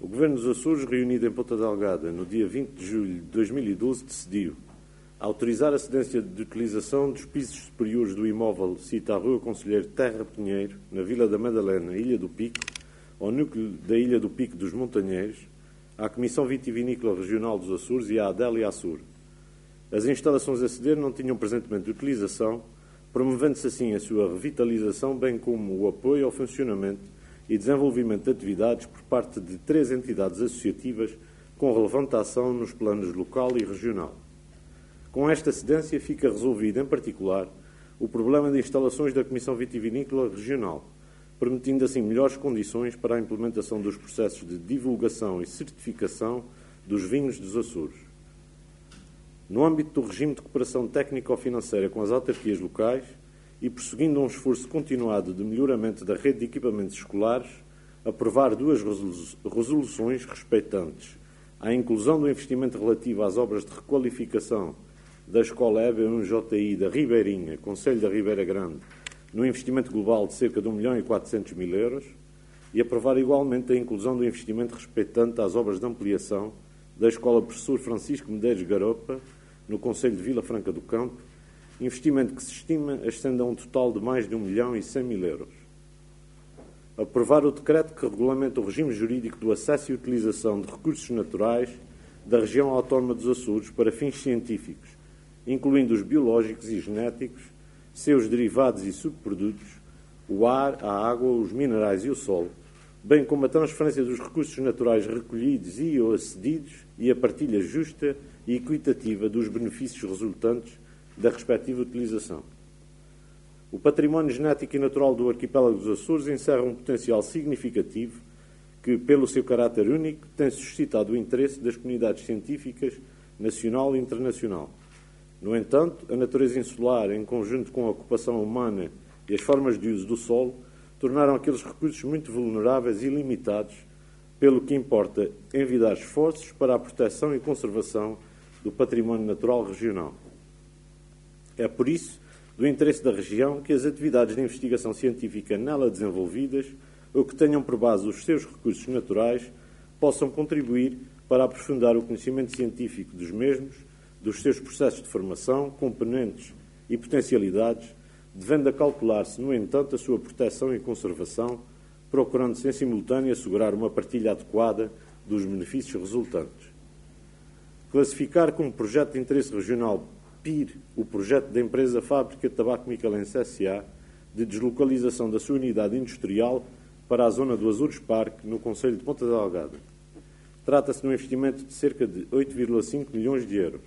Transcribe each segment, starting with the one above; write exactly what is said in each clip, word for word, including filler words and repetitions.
O Governo dos Açores, reunido em Ponta Delgada no dia vinte de julho de dois mil e doze, decidiu autorizar a cedência de utilização dos pisos superiores do imóvel cita à Rua Conselheiro Terra Pinheiro, na Vila da Madalena, Ilha do Pico, ao núcleo da Ilha do Pico dos Montanheiros, à Comissão Vitivinícola Regional dos Açores e à Adélia Açor. As instalações a ceder não tinham presentemente utilização, promovendo-se assim a sua revitalização, bem como o apoio ao funcionamento e desenvolvimento de atividades por parte de três entidades associativas com relevante ação nos planos local e regional. Com esta cedência fica resolvido, em particular, o problema de instalações da Comissão Vitivinícola Regional, permitindo assim melhores condições para a implementação dos processos de divulgação e certificação dos vinhos dos Açores. No âmbito do regime de cooperação técnico-financeira com as autarquias locais e prosseguindo um esforço continuado de melhoramento da rede de equipamentos escolares, aprovar duas resoluções respeitantes à inclusão do investimento relativo às obras de requalificação da Escola E B um J I da Ribeirinha, Concelho da Ribeira Grande, no investimento global de cerca de um milhão e quatrocentos mil euros, e aprovar igualmente a inclusão do investimento respeitante às obras de ampliação da Escola Professor Francisco Medeiros Garopa, no Concelho de Vila Franca do Campo, investimento que se estima ascende a um total de mais de um milhão e cem mil euros. Aprovar o decreto que regulamenta o regime jurídico do acesso e utilização de recursos naturais da região autónoma dos Açores para fins científicos, incluindo os biológicos e genéticos, seus derivados e subprodutos, o ar, a água, os minerais e o solo, bem como a transferência dos recursos naturais recolhidos e ou acedidos e a partilha justa e equitativa dos benefícios resultantes da respectiva utilização. O património genético e natural do arquipélago dos Açores encerra um potencial significativo que, pelo seu caráter único, tem suscitado o interesse das comunidades científicas nacional e internacional. No entanto, a natureza insular, em conjunto com a ocupação humana e as formas de uso do solo, tornaram aqueles recursos muito vulneráveis e limitados, pelo que importa envidar esforços para a proteção e conservação do património natural regional. É por isso do interesse da região que as atividades de investigação científica nela desenvolvidas ou que tenham por base os seus recursos naturais possam contribuir para aprofundar o conhecimento científico dos mesmos, dos seus processos de formação, componentes e potencialidades, devendo a calcular-se, no entanto, a sua proteção e conservação, procurando-se em simultâneo assegurar uma partilha adequada dos benefícios resultantes. Classificar como projeto de interesse regional P I R o projeto da empresa Fábrica de Tabaco Micalense S A de deslocalização da sua unidade industrial para a zona do Açores Parque, no Concelho de Ponta Delgada. Trata-se de um investimento de cerca de oito vírgula cinco milhões de euros.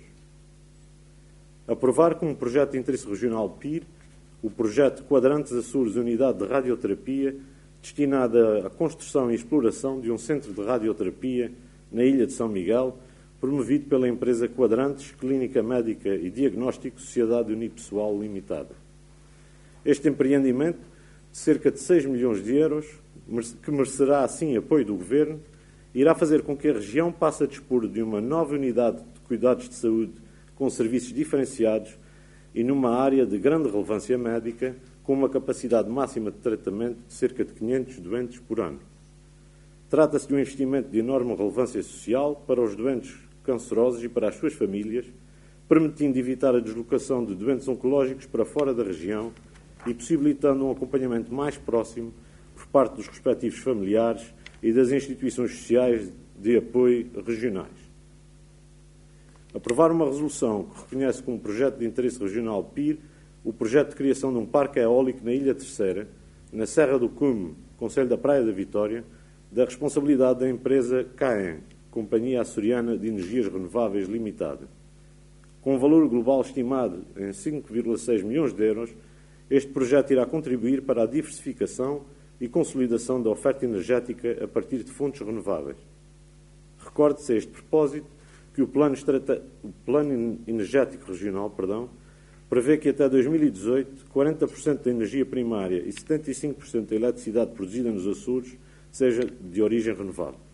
Aprovar como projeto de interesse regional P I R o projeto Quadrantes Açores Unidade de Radioterapia, destinada à construção e exploração de um centro de radioterapia na Ilha de São Miguel, promovido pela empresa Quadrantes Clínica Médica e Diagnóstico Sociedade Unipessoal Limitada. Este empreendimento, de cerca de seis milhões de euros, que merecerá assim apoio do Governo, irá fazer com que a região passe a dispor de uma nova unidade de cuidados de saúde com serviços diferenciados e numa área de grande relevância médica, com uma capacidade máxima de tratamento de cerca de quinhentos doentes por ano. Trata-se de um investimento de enorme relevância social para os doentes cancerosos e para as suas famílias, permitindo evitar a deslocação de doentes oncológicos para fora da região e possibilitando um acompanhamento mais próximo por parte dos respectivos familiares e das instituições sociais de apoio regionais. Aprovar uma resolução que reconhece como projeto de interesse regional P I R o projeto de criação de um parque eólico na Ilha Terceira, na Serra do Cume, Concelho da Praia da Vitória, da responsabilidade da empresa C A E N, Companhia Açoriana de Energias Renováveis Limitada. Com um valor global estimado em cinco vírgula seis milhões de euros, este projeto irá contribuir para a diversificação e consolidação da oferta energética a partir de fontes renováveis. Recorde-se a este propósito que o Plano, Estrate... o Plano Energético Regional perdão, prevê que até dois mil e dezoito, quarenta por cento da energia primária e setenta e cinco por cento da eletricidade produzida nos Açores seja de origem renovável.